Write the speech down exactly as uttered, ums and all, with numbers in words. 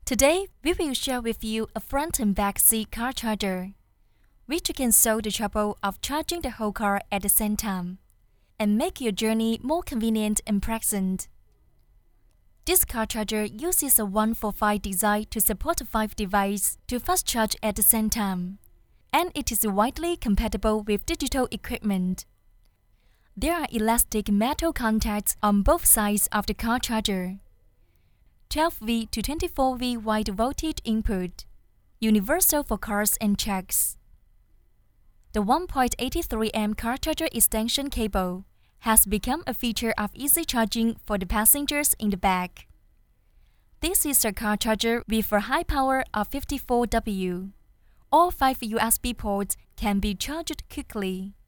Today, we will share with you a front and back seat car charger, which can solve the trouble of charging the whole car at the same time and make your journey more convenient and pleasant. This car charger uses a one for five design to support five devices to fast charge at the same time, and it is widely compatible with digital equipment. There are elastic metal contacts on both sides of the car charger, twelve volt to twenty-four volt wide voltage input, universal for cars and trucks. The one point eight three amp car charger extension cable has become a feature of easy charging for the passengers in the back. This is a car charger with a high power of fifty-four watts. All five U S B ports can be charged quickly.